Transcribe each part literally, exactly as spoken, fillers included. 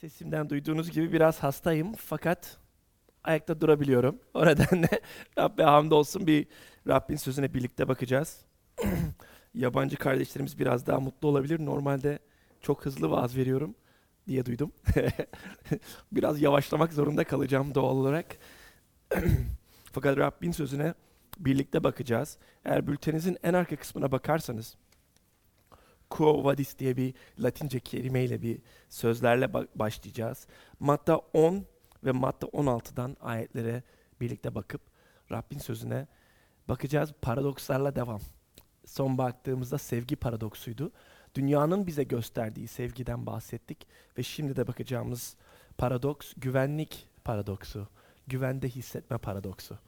Sesimden duyduğunuz gibi biraz hastayım fakat ayakta durabiliyorum. O nedenle Rabbe hamdolsun bir Rabbin sözüne birlikte bakacağız. Yabancı kardeşlerimiz biraz daha mutlu olabilir. Normalde çok hızlı vaaz veriyorum diye duydum. Biraz yavaşlamak zorunda kalacağım doğal olarak. Fakat Rabbin sözüne birlikte bakacağız. Eğer bülteninizin en arka kısmına bakarsanız Quo vadis diye bir Latince kelimeyle bir sözlerle ba- başlayacağız. Matta on ve Matta on altıdan ayetlere birlikte bakıp Rabbin sözüne bakacağız. Paradokslarla devam. Son baktığımızda sevgi paradoksuydu. Dünyanın bize gösterdiği sevgiden bahsettik ve şimdi de bakacağımız paradoks güvenlik paradoksu. Güvende hissetme paradoksu.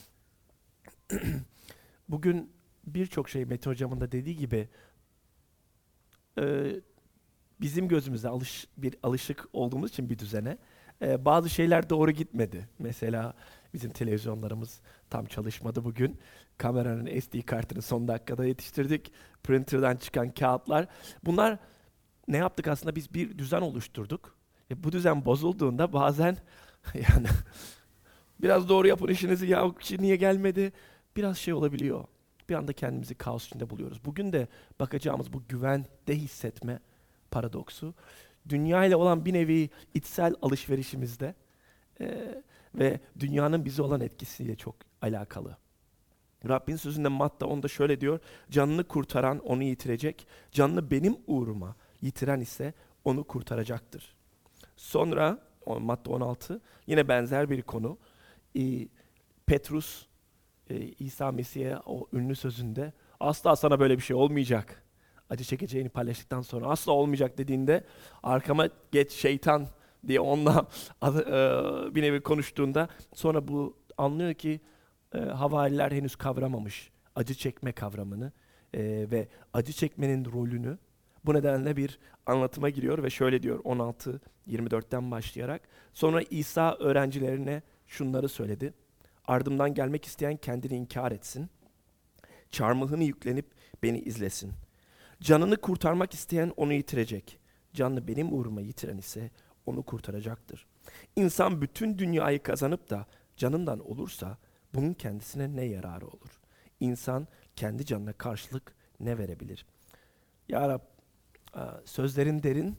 Bugün birçok şey Mete hocamın da dediği gibi e, bizim gözümüze alış, bir alışık olduğumuz için bir düzene e, bazı şeyler doğru gitmedi. Mesela bizim televizyonlarımız tam çalışmadı bugün. Kameranın S D kartını son dakikada yetiştirdik. Printer'dan çıkan kağıtlar. Bunlar ne yaptık aslında? Biz bir düzen oluşturduk. E, bu düzen bozulduğunda bazen yani biraz doğru yapın işinizi ya o kişi niye gelmedi? Biraz şey olabiliyor. Bir anda kendimizi kaos içinde buluyoruz. Bugün de bakacağımız bu güvende hissetme paradoksu dünya ile olan bir nevi içsel alışverişimizde eee, ve dünyanın bize olan etkisiyle çok alakalı. Rabbin sözünde Matta onda şöyle diyor: canını kurtaran onu yitirecek, canını benim uğruma yitiren ise onu kurtaracaktır. Sonra o Matta on altı yine benzer bir konu. Ee, Petrus e, İsa Mesih'e o ünlü sözünde asla sana böyle bir şey olmayacak. Acı çekeceğini paylaştıktan sonra asla olmayacak dediğinde arkama geç şeytan diye onunla adı- e, bir nevi konuştuğunda sonra bu anlıyor ki e, havariler henüz kavramamış acı çekme kavramını e, ve acı çekmenin rolünü. Bu nedenle bir anlatıma giriyor ve şöyle diyor on altı yirmi dörtten başlayarak. Sonra İsa öğrencilerine şunları söyledi. Ardımdan gelmek isteyen kendini inkar etsin. Çarmıhını yüklenip beni izlesin. Canını kurtarmak isteyen onu yitirecek. Canını benim uğruma yitiren ise onu kurtaracaktır. İnsan bütün dünyayı kazanıp da canından olursa bunun kendisine ne yararı olur? İnsan kendi canına karşılık ne verebilir? Ya Rab, e, sözlerin derin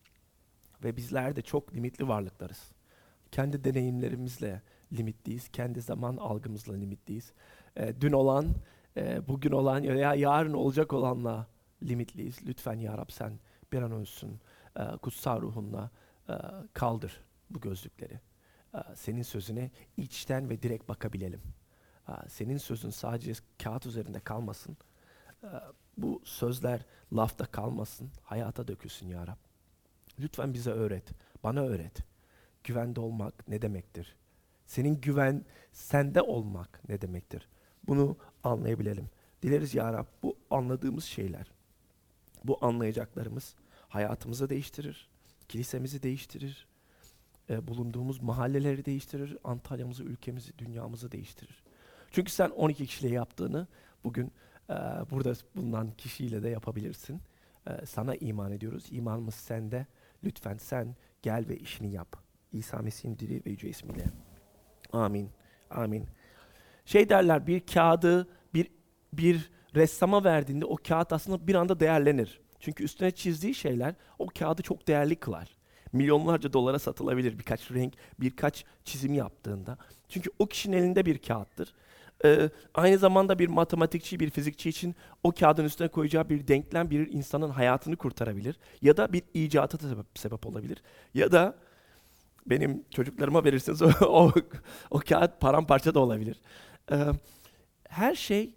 ve bizler de çok limitli varlıklarız. Kendi deneyimlerimizle limitliyiz, kendi zaman algımızla limitliyiz. E, dün olan, e, bugün olan ya yarın olacak olanla limitliyiz. Lütfen ya Rab sen bir an olsun e, kutsal ruhunla e, kaldır bu gözlükleri. E, senin sözüne içten ve direkt bakabilelim. E, senin sözün sadece kağıt üzerinde kalmasın. E, bu sözler lafta kalmasın, hayata dökülsün ya Rab. Lütfen bize öğret, bana öğret. Güvende olmak ne demektir? Senin güven sende olmak ne demektir? Bunu anlayabilelim. Dileriz ya Rab bu anladığımız şeyler, bu anlayacaklarımız hayatımızı değiştirir, kilisemizi değiştirir, e, bulunduğumuz mahalleleri değiştirir, Antalya'mızı, ülkemizi, dünyamızı değiştirir. Çünkü sen on iki kişiyle yaptığını bugün e, burada bulunan kişiyle de yapabilirsin. E, sana iman ediyoruz. İmanımız sende. Lütfen sen gel ve işini yap. İsa Mesih'in diri ve yüce ismiyle. Amin. Amin. Şey derler bir kağıdı bir bir ressama verdiğinde o kağıt aslında bir anda değerlenir. Çünkü üstüne çizdiği şeyler o kağıdı çok değerli kılar. Milyonlarca dolara satılabilir birkaç renk, birkaç çizim yaptığında. Çünkü o kişinin elinde bir kağıttır. Ee, aynı zamanda bir matematikçi, bir fizikçi için o kağıdın üstüne koyacağı bir denklem bir insanın hayatını kurtarabilir. Ya da bir icata da sebep, sebep olabilir. Ya da benim çocuklarıma verirseniz o, o, o kağıt paramparça da olabilir. Ee, her şey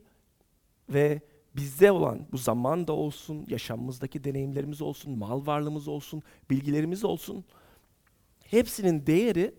ve bizde olan bu zaman da olsun, yaşamımızdaki deneyimlerimiz olsun, mal varlığımız olsun, bilgilerimiz olsun, hepsinin değeri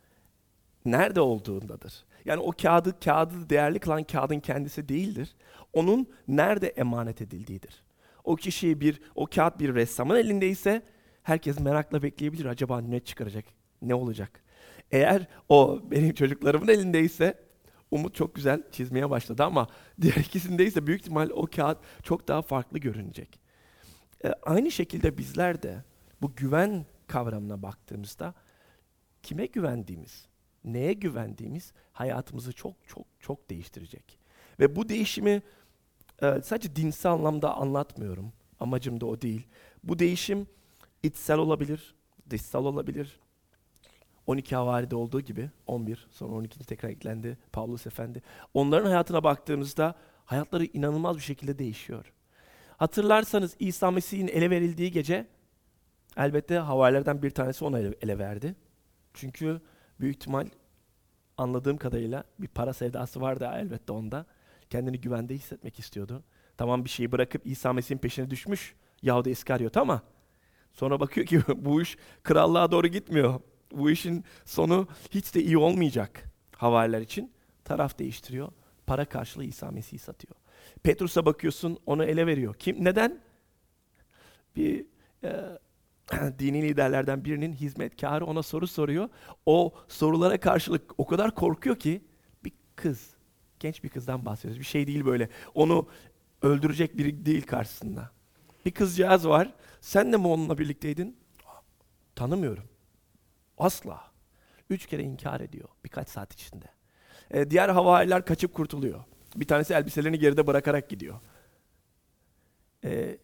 nerede olduğundadır. Yani o kağıdı, kağıdı değerli kılan kağıdın kendisi değildir. Onun nerede emanet edildiğidir. O kişiyi bir, o kağıt bir ressamın elindeyse herkes merakla bekleyebilir. Acaba ne çıkaracak, ne olacak? Eğer o benim çocuklarımın elindeyse Umut çok güzel çizmeye başladı ama diğer ikisindeyse büyük ihtimal o kağıt çok daha farklı görünecek. E, aynı şekilde bizler de bu güven kavramına baktığımızda kime güvendiğimiz, neye güvendiğimiz hayatımızı çok çok çok değiştirecek. Ve bu değişimi e, sadece dinsel anlamda anlatmıyorum. Amacım da o değil. Bu değişim içsel olabilir, dışsal olabilir. on iki havaride olduğu gibi, on bir, sonra on ikinci tekrar eklendi, Pavlus Efendi. Onların hayatına baktığımızda hayatları inanılmaz bir şekilde değişiyor. Hatırlarsanız İsa Mesih'in ele verildiği gece, elbette havarilerden bir tanesi onu ele, ele verdi. Çünkü büyük ihtimal anladığım kadarıyla bir para sevdası vardı elbette onda. Kendini güvende hissetmek istiyordu. Tamam bir şeyi bırakıp İsa Mesih'in peşine düşmüş Yahuda İskaryot ama sonra bakıyor ki bu iş krallığa doğru gitmiyor. Bu işin sonu hiç de iyi olmayacak havariler için. Taraf değiştiriyor. Para karşılığı İsa Mesih'i satıyor. Petrus'a bakıyorsun onu ele veriyor. Kim? Neden? Bir e, dini liderlerden birinin hizmetkarı ona soru soruyor. O sorulara karşılık o kadar korkuyor ki bir kız, genç bir kızdan bahsediyoruz. Bir şey değil böyle. Onu öldürecek biri değil karşısında. Bir kızcağız var. Sen de mi onunla birlikteydin? Tanımıyorum. Asla. Üç kere inkar ediyor birkaç saat içinde. Ee, diğer havariler kaçıp kurtuluyor. Bir tanesi elbiselerini geride bırakarak gidiyor. Ee,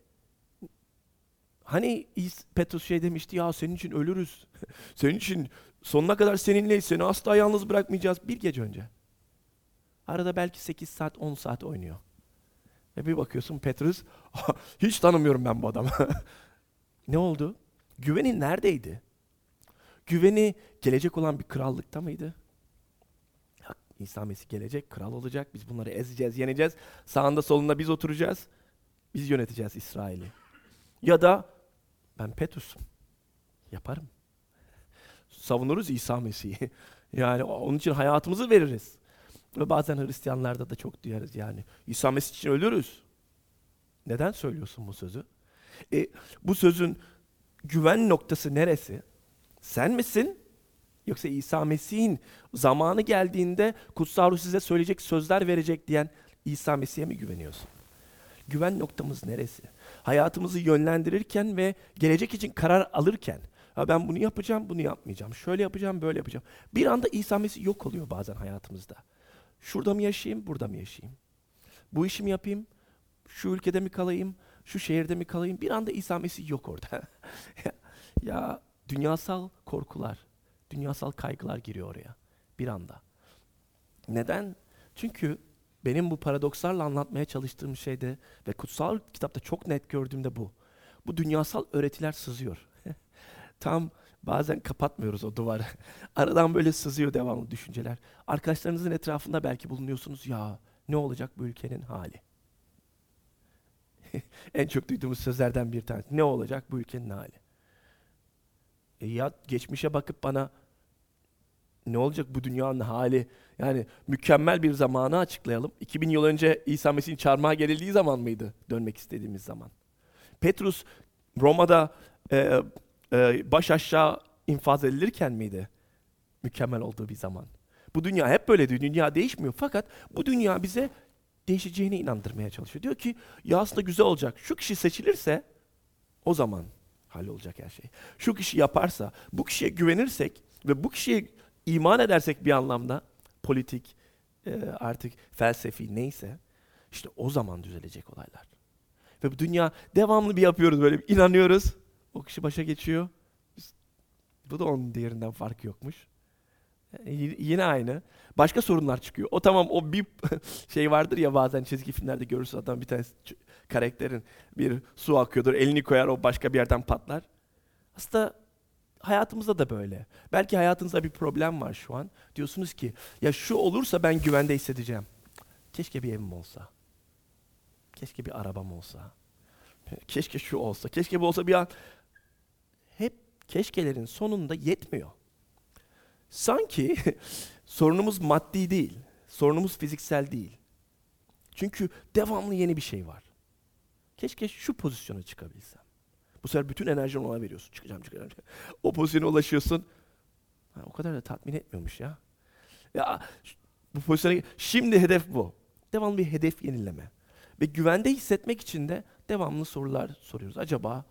hani Petrus şey demişti ya senin için ölürüz. Senin için sonuna kadar seninleyiz. Seni asla yalnız bırakmayacağız. Bir gece önce. Arada belki sekiz saat on saat oynuyor. Ve bir bakıyorsun Petrus hiç tanımıyorum ben bu adamı. Ne oldu? Güveni neredeydi? Güveni gelecek olan bir krallıkta mıydı? Ya, İsa Mesih gelecek, kral olacak. Biz bunları ezeceğiz, yeneceğiz. Sağında solunda biz oturacağız. Biz yöneteceğiz İsrail'i. Ya da ben Petrus'um. Yaparım. Savunuruz İsa Mesih'i. Yani onun için hayatımızı veririz. Ve bazen Hristiyanlarda da çok duyarız yani. İsa Mesih için ölürüz. Neden söylüyorsun bu sözü? E, bu sözün güven noktası neresi? Sen misin? Yoksa İsa Mesih'in zamanı geldiğinde kutsal ruh size söyleyecek sözler verecek diyen İsa Mesih'e mi güveniyorsun? Güven noktamız neresi? Hayatımızı yönlendirirken ve gelecek için karar alırken, ha ben bunu yapacağım, bunu yapmayacağım, şöyle yapacağım, böyle yapacağım. Bir anda İsa Mesih yok oluyor bazen hayatımızda. Şurada mı yaşayayım, burada mı yaşayayım? Bu işi mi yapayım, şu ülkede mi kalayım, şu şehirde mi kalayım? Bir anda İsa Mesih yok orada. Ya dünyasal korkular, dünyasal kaygılar giriyor oraya bir anda. Neden? Çünkü benim bu paradokslarla anlatmaya çalıştığım şeyde ve kutsal kitapta çok net gördüğümde bu. Bu dünyasal öğretiler sızıyor. Tam bazen kapatmıyoruz o duvarı. Aradan böyle sızıyor devamlı düşünceler. Arkadaşlarınızın etrafında belki bulunuyorsunuz. Ya ne olacak bu ülkenin hali? En çok duyduğumuz sözlerden bir tanesi. Ne olacak bu ülkenin hali? E ya geçmişe bakıp bana ne olacak bu dünyanın hali? Yani mükemmel bir zamanı açıklayalım. iki bin yıl önce İsa Mesih'in çarmıha gerildiği zaman mıydı? Dönmek istediğimiz zaman. Petrus Roma'da e, e, baş aşağı infaz edilirken miydi? Mükemmel olduğu bir zaman. Bu dünya hep böyleydi. Dünya değişmiyor fakat bu dünya bize değişeceğine inandırmaya çalışıyor. Diyor ki ya aslında güzel olacak. Şu kişi seçilirse o zaman hallolacak her şey. Şu kişi yaparsa, bu kişiye güvenirsek ve bu kişiye iman edersek bir anlamda politik, e, artık felsefi neyse işte o zaman düzelecek olaylar. Ve bu dünya devamlı bir yapıyoruz böyle bir inanıyoruz. O kişi başa geçiyor. Biz, bu da onun diğerinden farkı yokmuş. E, y- yine aynı. Başka sorunlar çıkıyor. O tamam o bir şey vardır ya bazen çizgi filmlerde görürsün adam bir tane ç- karakterin bir su akıyordur elini koyar o başka bir yerden patlar. Aslında hayatımızda da böyle. Belki hayatınızda bir problem var şu an. Diyorsunuz ki ya şu olursa ben güvende hissedeceğim. Keşke bir evim olsa. Keşke bir arabam olsa. Keşke şu olsa. Keşke bu olsa bir an. Hep keşkelerin sonunda yetmiyor. Sanki sorunumuz maddi değil. Sorunumuz fiziksel değil. Çünkü devamlı yeni bir şey var. Keşke şu pozisyona çıkabilsem. Bu sefer bütün enerjini ona veriyorsun. Çıkacağım, çıkacağım. çıkacağım. O pozisyona ulaşıyorsun. Ha, o kadar da tatmin etmiyormuş ya. Ya ş- bu pozisyona şimdi hedef bu. Devamlı bir hedef yenileme. Ve güvende hissetmek için de devamlı sorular soruyoruz. Acaba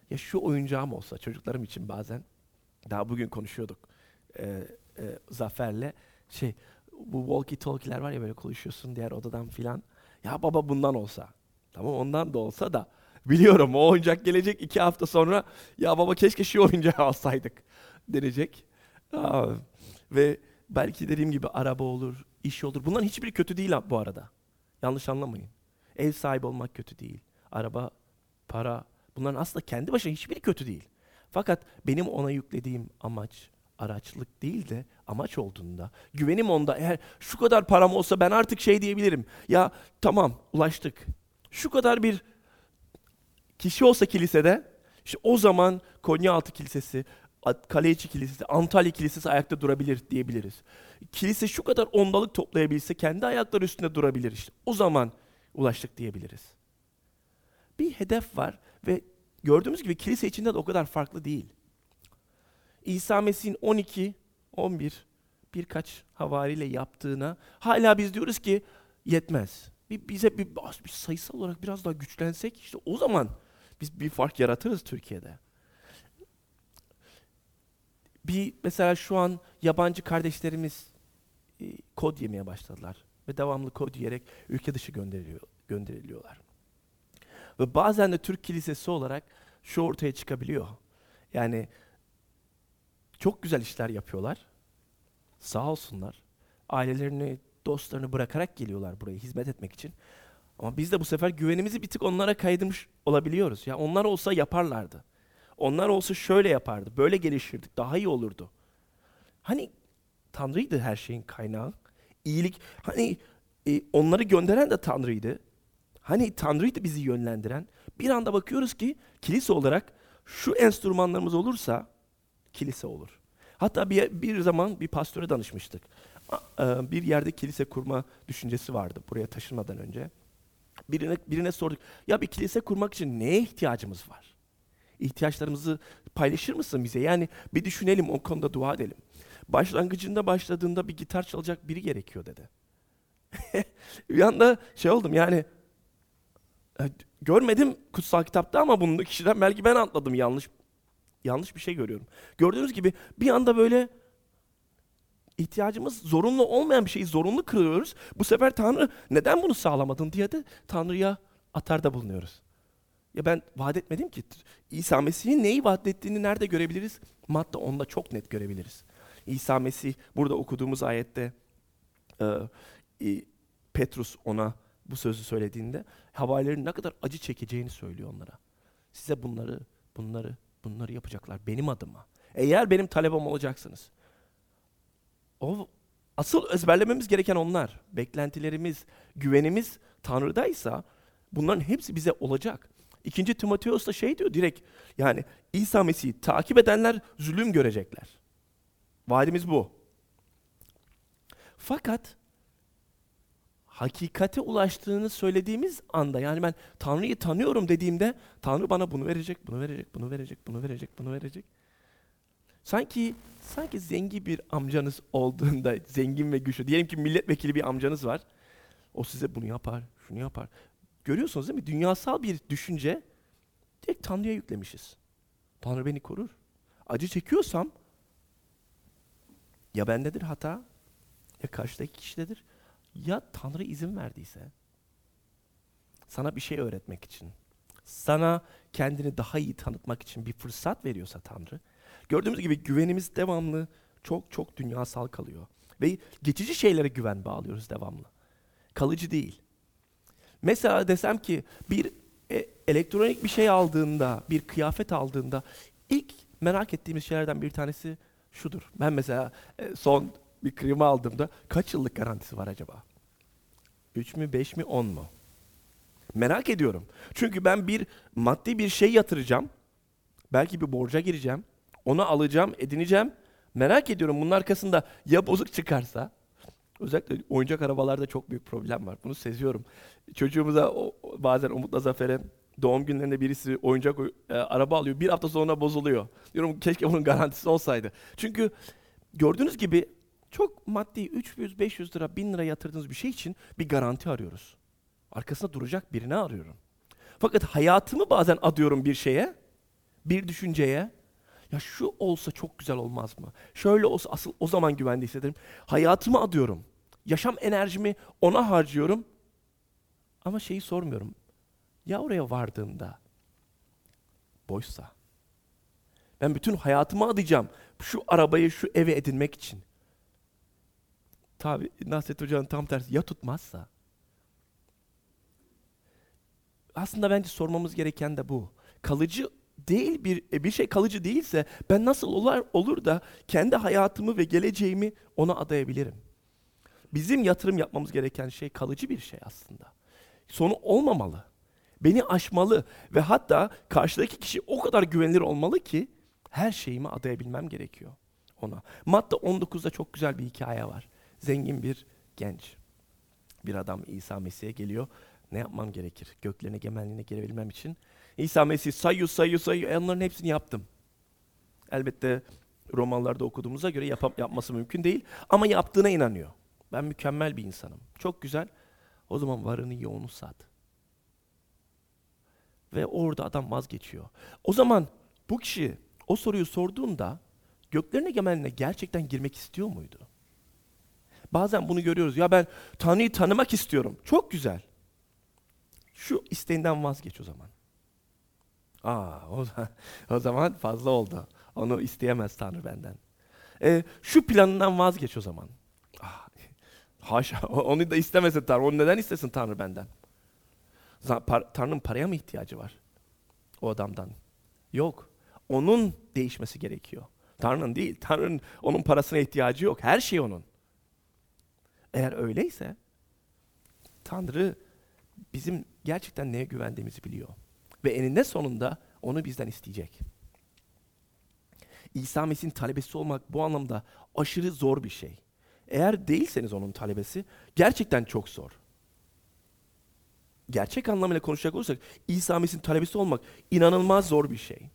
Ya şu oyuncağım olsa çocuklarım için bazen, daha bugün konuşuyorduk e, e, Zafer'le, şey, bu walkie talkie'ler var ya, böyle konuşuyorsun diğer odadan filan. Ya baba bundan olsa. Tamam, ondan da olsa da biliyorum o oyuncak gelecek iki hafta sonra, ya baba keşke şu oyuncağı alsaydık denecek. Aa, ve belki dediğim gibi araba olur, iş olur. Bunların hiçbiri kötü değil bu arada. Yanlış anlamayın. Ev sahibi olmak kötü değil. Araba, para, bunların aslında kendi başına hiçbiri kötü değil. Fakat benim ona yüklediğim amaç, araçlık değil de amaç olduğunda, güvenim onda, eğer şu kadar param olsa ben artık şey diyebilirim. Ya tamam, ulaştık. Şu kadar bir kişi olsa kilisede, işte o zaman Konyaaltı Kilisesi, Kaleiçi Kilisesi, Antalya Kilisesi ayakta durabilir diyebiliriz. Kilise şu kadar ondalık toplayabilse kendi ayakları üstünde durabilir işte. O zaman ulaştık diyebiliriz. Bir hedef var ve gördüğümüz gibi kilise içinde de o kadar farklı değil. İsa Mesih'in on iki, on bir birkaç havariyle yaptığına hala biz diyoruz ki yetmez. Bir, bize bir, bir sayısal olarak biraz daha güçlensek işte o zaman biz bir fark yaratırız Türkiye'de. Bir mesela şu an yabancı kardeşlerimiz e, kod yemeye başladılar ve devamlı kod yiyerek ülke dışı gönderiliyor, gönderiliyorlar. Ve bazen de Türk kilisesi olarak şu ortaya çıkabiliyor. Yani çok güzel işler yapıyorlar. Sağ olsunlar. Ailelerini, dostlarını bırakarak geliyorlar buraya hizmet etmek için. Ama biz de bu sefer güvenimizi bir tık onlara kaydırmış olabiliyoruz. Ya onlar olsa yaparlardı. Onlar olsa şöyle yapardı, böyle gelişirdik, daha iyi olurdu. Hani Tanrı'ydı her şeyin kaynağı. İyilik, hani e, onları gönderen de Tanrı'ydı. Hani Tanrı'ydı bizi yönlendiren. Bir anda bakıyoruz ki kilise olarak şu enstrümanlarımız olursa kilise olur. Hatta bir, bir zaman bir pastöre danışmıştık. A- Bir yerde kilise kurma düşüncesi vardı buraya taşınmadan önce. Birine, birine sorduk. Ya bir kilise kurmak için neye ihtiyacımız var? İhtiyaçlarımızı paylaşır mısın bize? Yani bir düşünelim, o konuda dua edelim. Başlangıcında başladığında bir gitar çalacak biri gerekiyor dedi. Bir anda şey oldum yani, e, görmedim kutsal kitapta ama bunu kişiden belki ben atladım, yanlış yanlış bir şey görüyorum. Gördüğünüz gibi bir anda böyle ihtiyacımız zorunlu olmayan bir şeyi zorunlu kılıyoruz. Bu sefer Tanrı neden bunu sağlamadın diye de Tanrı'ya atarda bulunuyoruz. Ya ben vaat etmedim ki. İsa Mesih'in neyi vaat ettiğini nerede görebiliriz? Matta onda çok net görebiliriz. İsa Mesih burada okuduğumuz ayette e, e, Petrus ona bu sözü söylediğinde havarilerin ne kadar acı çekeceğini söylüyor onlara. Size bunları, bunları, bunları yapacaklar benim adıma. Eğer benim talebem olacaksınız. O asıl ezberlememiz gereken onlar. Beklentilerimiz, güvenimiz Tanrı'daysa bunların hepsi bize olacak. İkinci Timoteos da şey diyor direkt, yani İsa Mesih'i takip edenler zulüm görecekler. Vaadimiz bu. Fakat hakikate ulaştığını söylediğimiz anda, yani ben Tanrı'yı tanıyorum dediğimde Tanrı bana bunu verecek, bunu verecek, bunu verecek, bunu verecek, bunu verecek. Sanki sanki zengin bir amcanız olduğunda, zengin ve güçlü, diyelim ki milletvekili bir amcanız var. O size bunu yapar, şunu yapar. Görüyorsunuz değil mi? Dünyasal bir düşünce direkt Tanrı'ya yüklemişiz. Tanrı beni korur. Acı çekiyorsam ya bendedir hata, ya karşıdaki kişidedir, ya Tanrı izin verdiyse sana bir şey öğretmek için, sana kendini daha iyi tanıtmak için bir fırsat veriyorsa Tanrı, gördüğümüz gibi güvenimiz devamlı çok çok dünyasal kalıyor. Ve geçici şeylere güven bağlıyoruz devamlı. Kalıcı değil. Mesela desem ki bir e, elektronik bir şey aldığında, bir kıyafet aldığında ilk merak ettiğimiz şeylerden bir tanesi şudur. Ben mesela e, son bir klima aldığımda kaç yıllık garantisi var acaba? üç mü, beş mi, on mu? Merak ediyorum. Çünkü ben bir maddi bir şey yatıracağım. Belki bir borca gireceğim. Onu alacağım, edineceğim. Merak ediyorum bunun arkasında ya bozuk çıkarsa. Özellikle oyuncak arabalarda çok büyük problem var. Bunu seziyorum. Çocuğumuza o, bazen Umut'la Zafer'e doğum günlerinde birisi oyuncak e, araba alıyor. Bir hafta sonra bozuluyor. Diyorum keşke bunun garantisi olsaydı. Çünkü gördüğünüz gibi çok maddi üç yüz beş yüz lira, bin lira yatırdığınız bir şey için bir garanti arıyoruz. Arkasında duracak birini arıyorum. Fakat hayatımı bazen adıyorum bir şeye. bir düşünceye, ya şu olsa çok güzel olmaz mı? Şöyle olsa asıl o zaman güvende hissederim. Hayatımı adıyorum. Yaşam enerjimi ona harcıyorum. Ama şeyi sormuyorum. Ya oraya vardığımda boşsa? Ben bütün hayatımı adayacağım şu arabayı, şu eve edinmek için. Tabi Nasret Hoca'nın tam tersi, ya tutmazsa? Aslında bence sormamız gereken de bu. Kalıcı değil bir e, bir şey kalıcı değilse ben nasıl olur, olur da kendi hayatımı ve geleceğimi ona adayabilirim? Bizim yatırım yapmamız gereken şey kalıcı bir şey aslında. Sonu olmamalı. Beni aşmalı ve hatta karşıdaki kişi o kadar güvenilir olmalı ki her şeyimi adayabilmem gerekiyor ona. Matta on dokuzda çok güzel bir hikaye var. Zengin bir genç, bir adam İsa Mesih'e geliyor. Ne yapmam gerekir? Göklerin egemenliğine girebilmem için. İsa Mesih sayıyor, sayıyor, sayıyor. E onların hepsini yaptım. Elbette romanlarda okuduğumuza göre yap yapması mümkün değil. Ama yaptığına inanıyor. Ben mükemmel bir insanım. Çok güzel. O zaman varını yoğunu sat. Ve orada adam vazgeçiyor. O zaman bu kişi o soruyu sorduğunda göklerin egemenliğine gerçekten girmek istiyor muydu? Bazen bunu görüyoruz. Ya ben Tanrı'yı tanımak istiyorum. Çok güzel. Şu isteğinden vazgeç o zaman. Aa, o, o zaman fazla oldu. Onu isteyemez Tanrı benden. E, şu planından vazgeç o zaman. Ah, haşa, onu da istemesin Tanrı. Onu neden istesin Tanrı benden? Par Tanrı'nın paraya mı ihtiyacı var o adamdan? Yok. Onun değişmesi gerekiyor. Tanrı'nın değil. Tanrı'nın onun parasına ihtiyacı yok. Her şey onun. Eğer öyleyse Tanrı bizim gerçekten neye güvendiğimizi biliyor. Ve eninde sonunda onu bizden isteyecek. İsa Mesih'in talebesi olmak bu anlamda aşırı zor bir şey. Eğer değilseniz onun talebesi gerçekten çok zor. Gerçek anlamıyla konuşacak olursak İsa Mesih'in talebesi olmak inanılmaz zor bir şey.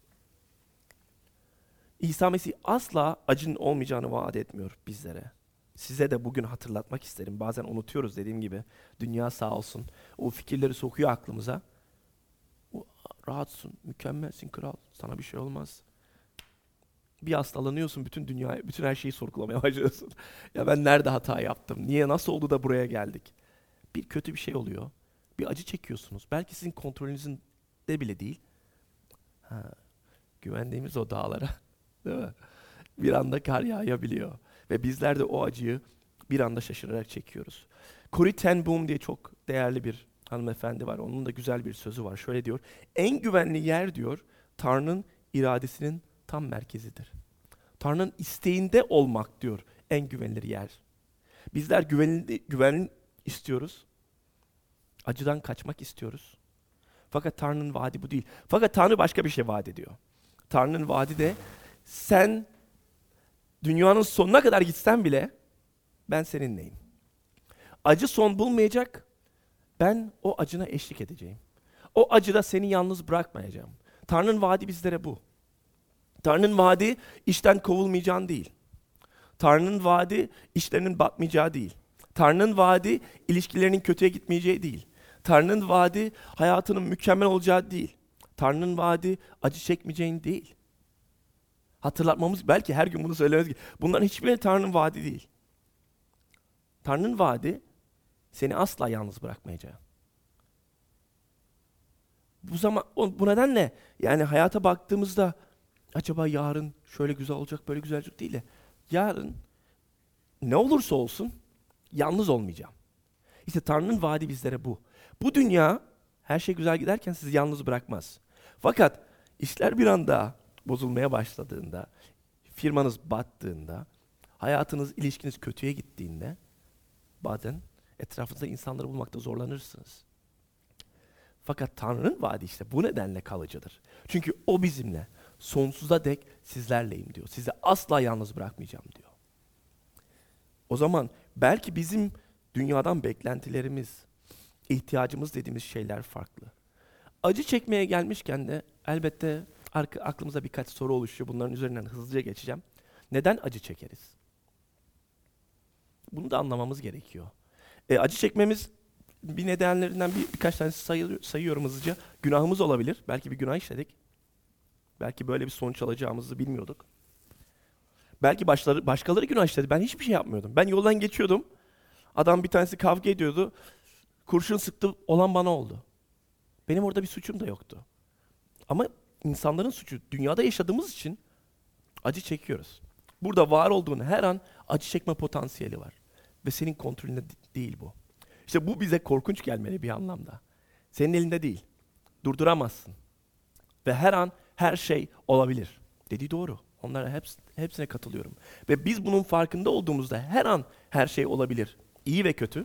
İsa Mesih asla acının olmayacağını vaat etmiyor bizlere. Size de bugün hatırlatmak isterim. Bazen unutuyoruz dediğim gibi. Dünya sağ olsun. O fikirleri sokuyor aklımıza. O, rahatsın, mükemmelsin kral. Sana bir şey olmaz. Bir hastalanıyorsun, bütün dünya, bütün her şeyi sorgulamaya başlıyorsun. Ya ben nerede hata yaptım? Niye, nasıl oldu da buraya geldik? Bir kötü bir şey oluyor. Bir acı çekiyorsunuz. Belki sizin kontrolünüzün de bile değil. Ha, güvendiğimiz o dağlara, değil mi? Bir anda kar yağabiliyor. Ve bizler de o acıyı bir anda şaşırarak çekiyoruz. Corrie ten Boom diye çok değerli bir hanımefendi var. Onun da güzel bir sözü var. Şöyle diyor. En güvenli yer diyor, Tanrı'nın iradesinin tam merkezidir. Tanrı'nın isteğinde olmak diyor en güvenilir yer. Bizler güvenli, güven istiyoruz. Acıdan kaçmak istiyoruz. Fakat Tanrı'nın vaadi bu değil. Fakat Tanrı başka bir şey vaat ediyor. Tanrı'nın vaadi de sen dünyanın sonuna kadar gitsen bile ben seninleyim. Acı son bulmayacak. Ben o acına eşlik edeceğim. O acıda seni yalnız bırakmayacağım. Tanrı'nın vaadi bizlere bu. Tanrı'nın vaadi işten kovulmayacağın değil. Tanrı'nın vaadi işlerinin batmayacağı değil. Tanrı'nın vaadi ilişkilerinin kötüye gitmeyeceği değil. Tanrı'nın vaadi hayatının mükemmel olacağı değil. Tanrı'nın vaadi acı çekmeyeceğin değil. Hatırlatmamız, belki her gün bunu söylememiz gerekiyor. Bunların hiçbiri Tanrı'nın vaadi değil. Tanrı'nın vaadi seni asla yalnız bırakmayacağı. Bu zaman bu nedenle yani hayata baktığımızda acaba yarın şöyle güzel olacak, böyle güzel olacak değil de yarın ne olursa olsun yalnız olmayacağım. İşte Tanrı'nın vaadi bizlere bu. Bu dünya her şey güzel giderken sizi yalnız bırakmaz. Fakat işler bir anda bozulmaya başladığında, firmanız battığında, hayatınız, ilişkiniz kötüye gittiğinde bazen etrafınızda insanları bulmakta zorlanırsınız. Fakat Tanrı'nın vaadi işte bu nedenle kalıcıdır. Çünkü o bizimle sonsuza dek sizlerleyim diyor. Sizi asla yalnız bırakmayacağım diyor. O zaman belki bizim dünyadan beklentilerimiz, ihtiyacımız dediğimiz şeyler farklı. Acı çekmeye gelmişken de elbette arka, aklımıza birkaç soru oluşuyor. Bunların üzerinden hızlıca geçeceğim. Neden acı çekeriz? Bunu da anlamamız gerekiyor. E, acı çekmemiz bir nedenlerinden bir, birkaç tanesi sayı, sayıyorum hızlıca. Günahımız olabilir. Belki bir günah işledik. Belki böyle bir sonuç alacağımızı bilmiyorduk. Belki başları, başkaları günah işledi. Ben hiçbir şey yapmıyordum. Ben yoldan geçiyordum. Adam bir tanesi kavga ediyordu. Kurşun sıktı, olan bana oldu. Benim orada bir suçum da yoktu. Ama insanların suçu, dünyada yaşadığımız için acı çekiyoruz. Burada var olduğun her an acı çekme potansiyeli var. Ve senin kontrolünde değil bu. İşte bu bize korkunç gelmeli bir anlamda. Senin elinde değil. Durduramazsın. Ve her an her şey olabilir. Dediği doğru. Onlara heps, hepsine katılıyorum. Ve biz bunun farkında olduğumuzda her an her şey olabilir. İyi ve kötü.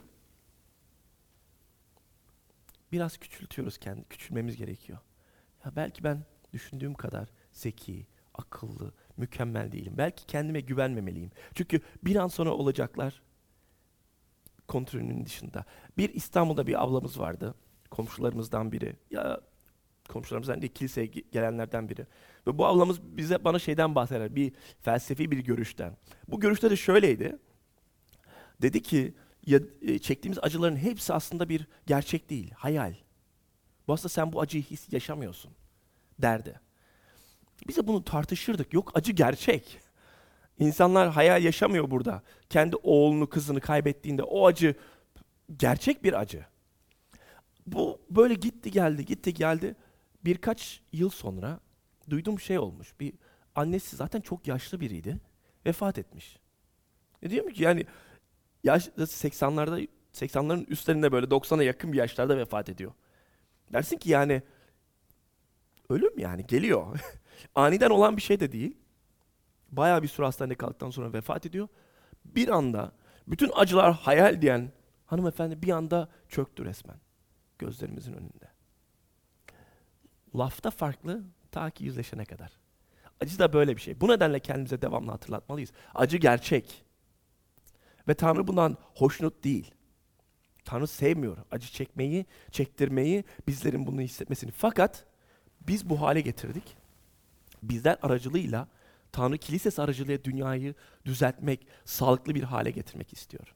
Biraz küçültüyoruz kendi, küçülmemiz gerekiyor. Ya belki ben düşündüğüm kadar zeki, akıllı, mükemmel değilim. Belki kendime güvenmemeliyim. Çünkü bir an sonra olacaklar kontrolünün dışında. Bir İstanbul'da bir ablamız vardı. Komşularımızdan biri. Ya komşularımızdan değil, kiliseye gelenlerden biri. Ve bu ablamız bize bana şeyden bahseder. Bir felsefi bir görüşten. Bu görüşte de şöyleydi. Dedi ki ya, e, çektiğimiz acıların hepsi aslında bir gerçek değil, hayal. Bu aslında sen bu acıyı his yaşamıyorsun derdi. Biz de bunu tartışırdık. Yok, acı gerçek. İnsanlar hayal yaşamıyor burada. Kendi oğlunu, kızını kaybettiğinde o acı gerçek bir acı. Bu böyle gitti geldi, gitti geldi. Birkaç yıl sonra duyduğum şey olmuş. Bir annesi zaten çok yaşlı biriydi. Vefat etmiş. E diyorum ki yani yaş seksenlerde seksenlerin üstlerinde böyle doksana yakın bir yaşlarda vefat ediyor. Dersin ki yani ölüm yani geliyor. Aniden olan bir şey de değil. Bayağı bir süre hastanede kaldıktan sonra vefat ediyor. Bir anda bütün acılar hayal diyen hanımefendi bir anda çöktü resmen gözlerimizin önünde. Lafta farklı ta ki yüzleşene kadar. Acı da böyle bir şey. Bu nedenle kendimize devamlı hatırlatmalıyız. Acı gerçek. Ve Tanrı bundan hoşnut değil. Tanrı sevmiyor acı çekmeyi, çektirmeyi, bizlerin bunu hissetmesini. Fakat biz bu hale getirdik. Bizler aracılığıyla Tanrı kilisesi aracılığıyla dünyayı düzeltmek, sağlıklı bir hale getirmek istiyor.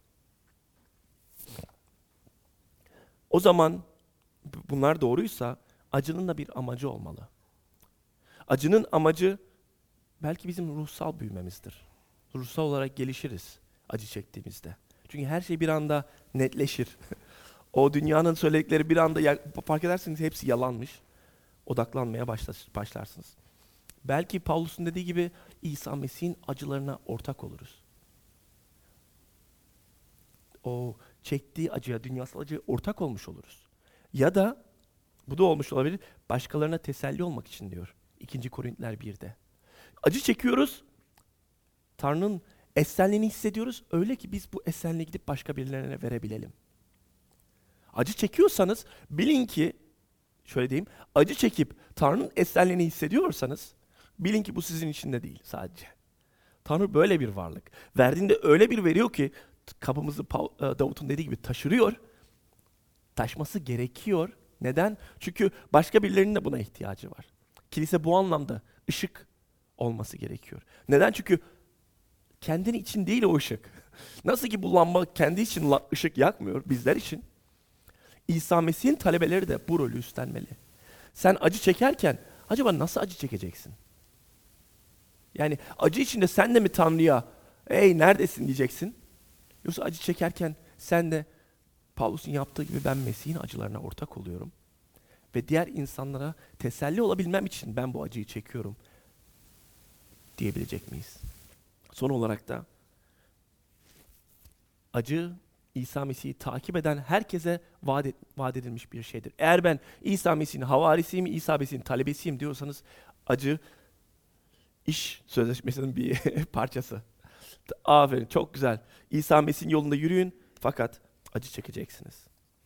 O zaman bunlar doğruysa acının da bir amacı olmalı. Acının amacı belki bizim ruhsal büyümemizdir. Ruhsal olarak gelişiriz acı çektiğimizde. Çünkü her şey bir anda netleşir. O dünyanın söyledikleri bir anda ya, fark edersiniz hepsi yalanmış. Odaklanmaya başlar, başlarsınız. Belki Pavlus'un dediği gibi İsa Mesih'in acılarına ortak oluruz. O çektiği acıya, dünyasal acıya ortak olmuş oluruz. Ya da bu da olmuş olabilir, başkalarına teselli olmak için diyor ikinci Korintiler birde. Acı çekiyoruz, Tanrı'nın esenliğini hissediyoruz, öyle ki biz bu esenliği gidip başka birilerine verebilelim. Acı çekiyorsanız bilin ki, şöyle diyeyim, acı çekip Tanrı'nın esenliğini hissediyorsanız, bilin ki bu sizin içinde değil sadece. Tanrı böyle bir varlık. Verdiğinde öyle bir veriyor ki, kabımızı Davut'un dediği gibi taşırıyor, taşması gerekiyor. Neden? Çünkü başka birilerinin de buna ihtiyacı var. Kilise bu anlamda ışık olması gerekiyor. Neden? Çünkü kendini için değil o ışık. Nasıl ki bu lamba kendi için ışık yakmıyor bizler için. İsa Mesih'in talebeleri de bu rolü üstlenmeli. Sen acı çekerken acaba nasıl acı çekeceksin? Yani acı içinde sen de mi Tanrı'ya "Ey neredesin?" diyeceksin? Yoksa acı çekerken sen de Pavlus'un yaptığı gibi ben Mesih'in acılarına ortak oluyorum. Ve diğer insanlara teselli olabilmem için ben bu acıyı çekiyorum diyebilecek miyiz? Son olarak da acı İsa Mesih'i takip eden herkese vaat, et, vaat edilmiş bir şeydir. Eğer ben İsa Mesih'in havarisiyim, İsa Mesih'in talebesiyim diyorsanız acı iş sözleşmesinin bir parçası. Aferin, çok güzel. İsa Mesih'in yolunda yürüyün fakat acı çekeceksiniz.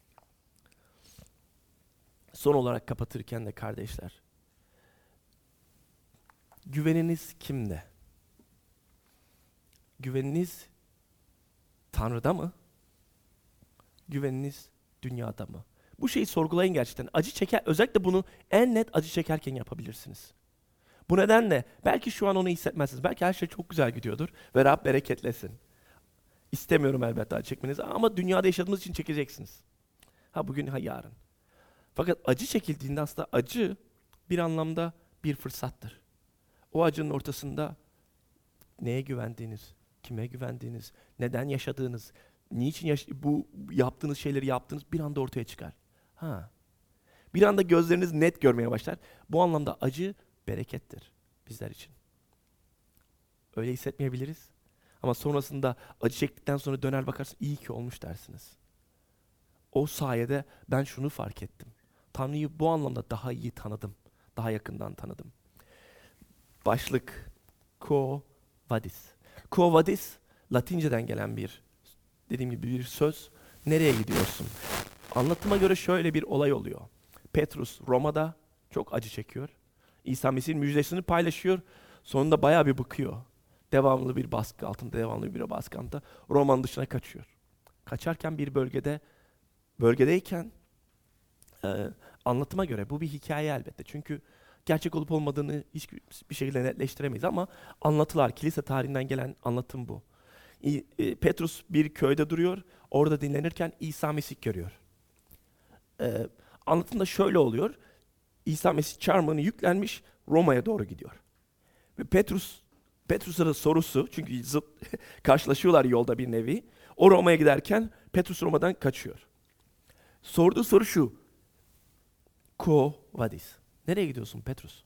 Son olarak kapatırken de kardeşler, güveniniz kimde? Güveniniz Tanrı'da mı? Güveniniz dünyada mı? Bu şeyi sorgulayın gerçekten. Acı çeker, özellikle bunu en net acı çekerken yapabilirsiniz. Bu nedenle belki şu an onu hissetmezsiniz. Belki her şey çok güzel gidiyordur ve Rab bereketlesin. İstemiyorum elbette acı çekmenizi ama dünyada yaşadığınız için çekeceksiniz. Ha bugün ha yarın. Fakat acı çekildiğinde aslında acı bir anlamda bir fırsattır. O acının ortasında neye güvendiğiniz, kime güvendiğiniz, neden yaşadığınız, niçin yaş- bu yaptığınız şeyleri yaptığınız bir anda ortaya çıkar. Ha. Bir anda gözleriniz net görmeye başlar. Bu anlamda acı berekettir bizler için. Öyle hissetmeyebiliriz. Ama sonrasında acı çektikten sonra döner bakarsın, iyi ki olmuş dersiniz. O sayede ben şunu fark ettim. Tanrı'yı bu anlamda daha iyi tanıdım. Daha yakından tanıdım. Başlık Quo Vadis. Quo Vadis Latinceden gelen bir, dediğim gibi bir söz. Nereye gidiyorsun? Anlatıma göre şöyle bir olay oluyor. Petrus Roma'da çok acı çekiyor. İsa Mesih'in müjdesini paylaşıyor. Sonunda bayağı bir bıkıyor. Devamlı bir baskı altında, devamlı bir baskı altında Roma'nın dışına kaçıyor. Kaçarken bir bölgede, bölgedeyken e, anlatıma göre bu bir hikaye elbette. Çünkü gerçek olup olmadığını hiçbir şekilde netleştiremeyiz ama anlatılar, kilise tarihinden gelen anlatım bu. İ, e, Petrus bir köyde duruyor, orada dinlenirken İsa Mesih görüyor. E, anlatımda şöyle oluyor, İsa Mesih çarmıhını yüklenmiş, Roma'ya doğru gidiyor. Ve Petrus, Petrus'a da sorusu, çünkü zıt karşılaşıyorlar yolda bir nevi, o Roma'ya giderken Petrus Roma'dan kaçıyor. Sorduğu soru şu, Quo vadis? Nereye gidiyorsun Petrus?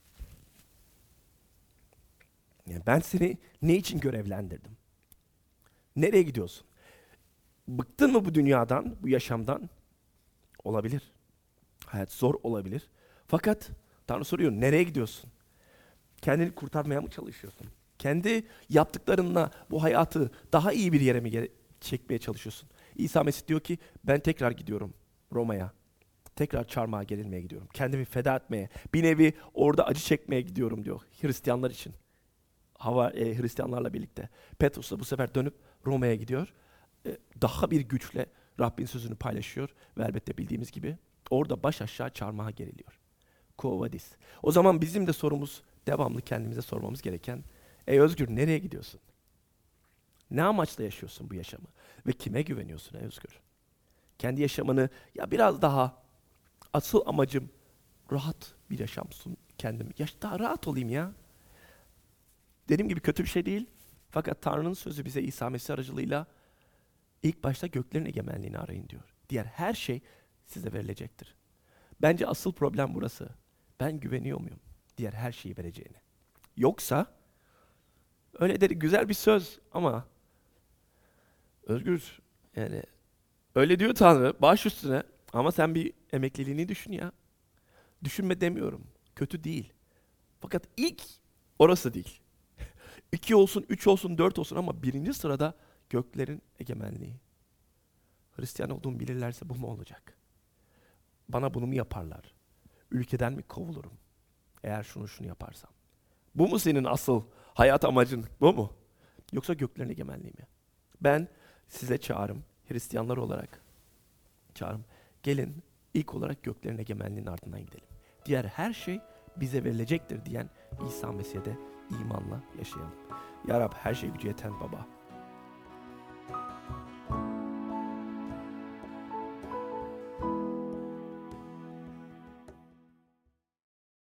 Yani ben seni ne için görevlendirdim? Nereye gidiyorsun? Bıktın mı bu dünyadan, bu yaşamdan? Olabilir. Hayat zor olabilir. Fakat Tanrı soruyor, nereye gidiyorsun? Kendini kurtarmaya mı çalışıyorsun? Kendi yaptıklarınla bu hayatı daha iyi bir yere mi gere- çekmeye çalışıyorsun? İsa Mesih diyor ki, ben tekrar gidiyorum Roma'ya. Tekrar çarmıha gerilmeye gidiyorum. Kendimi feda etmeye, bir nevi orada acı çekmeye gidiyorum diyor Hristiyanlar için. Hava e, Hristiyanlarla birlikte. Petrus da bu sefer dönüp Roma'ya gidiyor. E, daha bir güçle Rabbin sözünü paylaşıyor ve elbette bildiğimiz gibi orada baş aşağı çarmıha geriliyor. Quo vadis. O zaman bizim de sorumuz, devamlı kendimize sormamız gereken, ey Özgür nereye gidiyorsun? Ne amaçla yaşıyorsun bu yaşamı? Ve kime güveniyorsun ey Özgür? Kendi yaşamını ya biraz daha, asıl amacım rahat bir yaşam sun kendime. Ya daha rahat olayım ya. Dediğim gibi kötü bir şey değil. Fakat Tanrı'nın sözü bize İsa Mesih aracılığıyla ilk başta göklerin egemenliğini arayın diyor. Diğer her şey size verilecektir. Bence asıl problem burası. Ben güveniyor muyum diğer her şeyi vereceğine? Yoksa öyle dedi, güzel bir söz ama Özgür, yani öyle diyor Tanrı baş üstüne ama sen bir emekliliğini düşün ya. Düşünme demiyorum. Kötü değil. Fakat ilk orası değil. İki olsun, üç olsun, dört olsun ama birinci sırada göklerin egemenliği. Hristiyan olduğumu bilirlerse bu mu olacak? Bana bunu mu yaparlar? Ülkeden mi kovulurum? Eğer şunu şunu yaparsam. Bu mu senin asıl hayat amacın? Bu mu? Yoksa göklerin egemenliği mi? Ben size çağrım, Hristiyanlar olarak çağrım. Gelin ilk olarak göklerin egemenliğinin ardından gidelim. Diğer her şey bize verilecektir diyen İsa Mesih'e imanla yaşayalım. Ya Rab, her şey gücü yeten Baba.